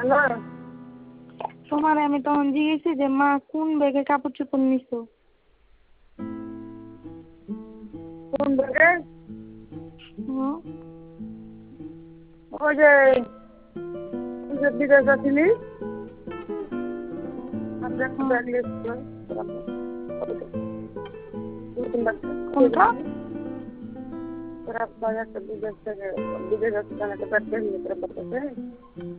Hello, তোমার আমি তখন জিজ্ঞেসি যে মা কোন ব্যাগে কাপড় চোপড় নিছো? কোন ব্যাগে? হুম, ওই যে তুই যে বিদেশ আসিনি, আমি একটা ব্যাগ নিয়েছিলাম। কোনটা? তোরা একটা বিদেশ থেকে বিদেশ আসছিলাম, একটা ব্যাগ নিয়ে তোরা